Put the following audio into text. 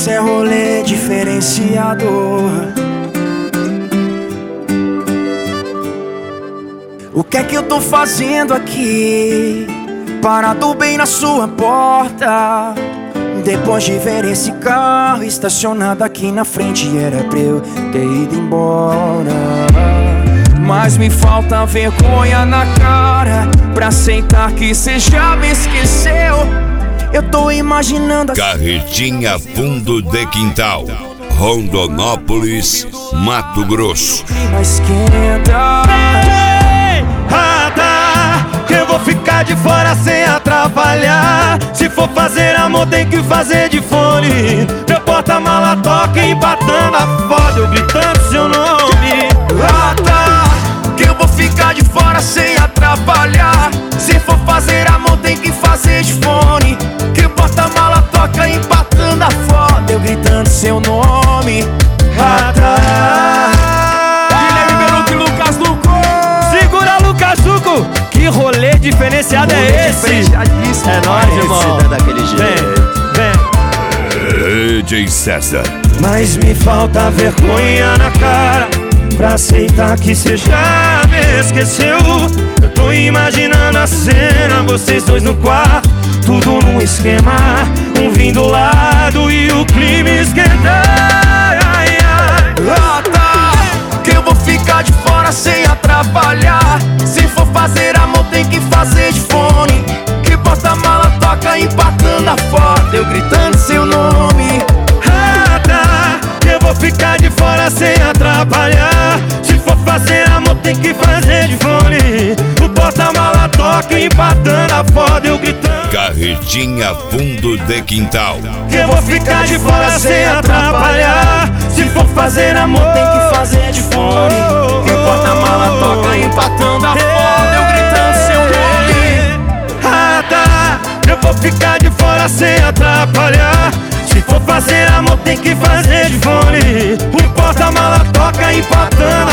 Isso é rolê diferenciado. O que é que eu tô fazendo aqui, parado bem na sua porta? Depois de ver esse carro estacionado aqui na frente, era pra eu ter ido embora. Mas me falta vergonha na cara pra aceitar que cê já me esqueceu. Eu tô imaginando assim. Carretinha Fundo de Quintal, Rondonópolis, Mato Grosso. Mas esquenta. Eu vou ficar de fora sem atrapalhar. Se for fazer amor tem que fazer de fone. Meu porta-mala toca empatando a foda, eu gritando seu nome. Que eu vou ficar de fora sem atrapalhar. Se for fazer amor tem que fazer de fone. Que o porta-mala toca empatando a foda, eu gritando seu nome. Guilherme Belucci e Lucas Luco. Segura Lucas Luco. Que rolê diferenciado é esse? É nóis, irmão. É daquele jeito. Vem. DJ César. Mas me falta vergonha na cara pra aceitar que cê já me esqueceu. Eu tô imaginando a cena, vocês dois no quarto, tudo num esquema, um vindo do lado e o clima esquentar. Que eu vou ficar de fora sem atrapalhar. Se for fazer amor tem que fazer de fone. Que porta-mala toca empatando a foda, eu gritando seu nome. Eu vou ficar de fora sem atrapalhar. Se for fazer amor tem que fazer de fone. O porta-mala toca empatando a foda, eu gritando. Carretinha Fundo de Quintal. Eu vou ficar de fora sem atrapalhar. Se for fazer amor Tem que fazer de fone. Que o porta-mala toca empatando a foda, eu gritando seu nome. Eu vou ficar de fora sem atrapalhar. Se for fazer amor tem que fazer de fone. O porta-mala toca empatando